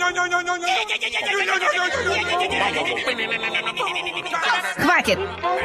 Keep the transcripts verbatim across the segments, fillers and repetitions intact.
Хватит!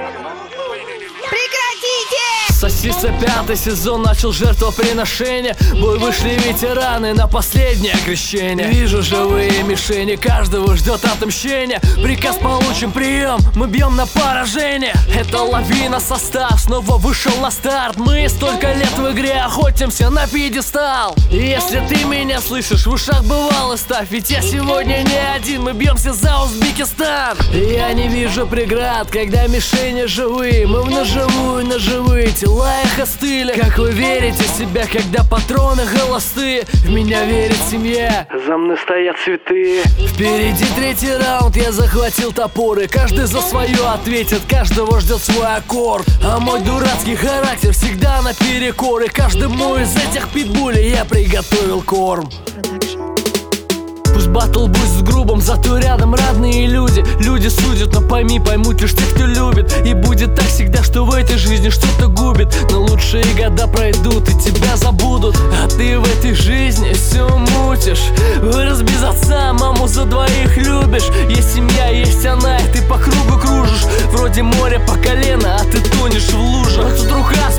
Прекратите! Сосиса пятый сезон начал жертвоприношение. В бой вышли ветераны на последнее крещение. Вижу живые мишени, каждого ждет отмщение. Приказ получим, прием, мы бьем на поражение. Это лавина, состав снова вышел на старт. Мы столько лет в игре охотимся на пьедестал. И если ты меня слышишь, в ушах бывало ставь. Ведь я сегодня не один, мы бьемся за Узбекистан. И я не вижу преград, когда мишени живые. Мы в ножевую, ножевые, тела их остыли. Как вы верите в себя, когда патроны холостые? В меня верит семья, за мной стоят цветы. Впереди третий раунд, я захватил топоры. Каждый за свое ответит, каждого ждет свой аккорд. А мой дурацкий характер всегда наперекор. И каждому из этих питбулей я приготовил корм. Пусть батл будет с грубым, зато рядом родные люди. Люди судят, но пойми, поймут лишь те, кто любит. И будет так всегда, что в этой жизни что-то губит. Но лучшие года пройдут и тебя забудут. А ты в этой жизни все мутишь. Вырос без отца, маму за двоих любишь. Есть семья, есть она, и ты по кругу кружишь. Вроде моря по колено, а ты тонешь в лужах. Но тут рука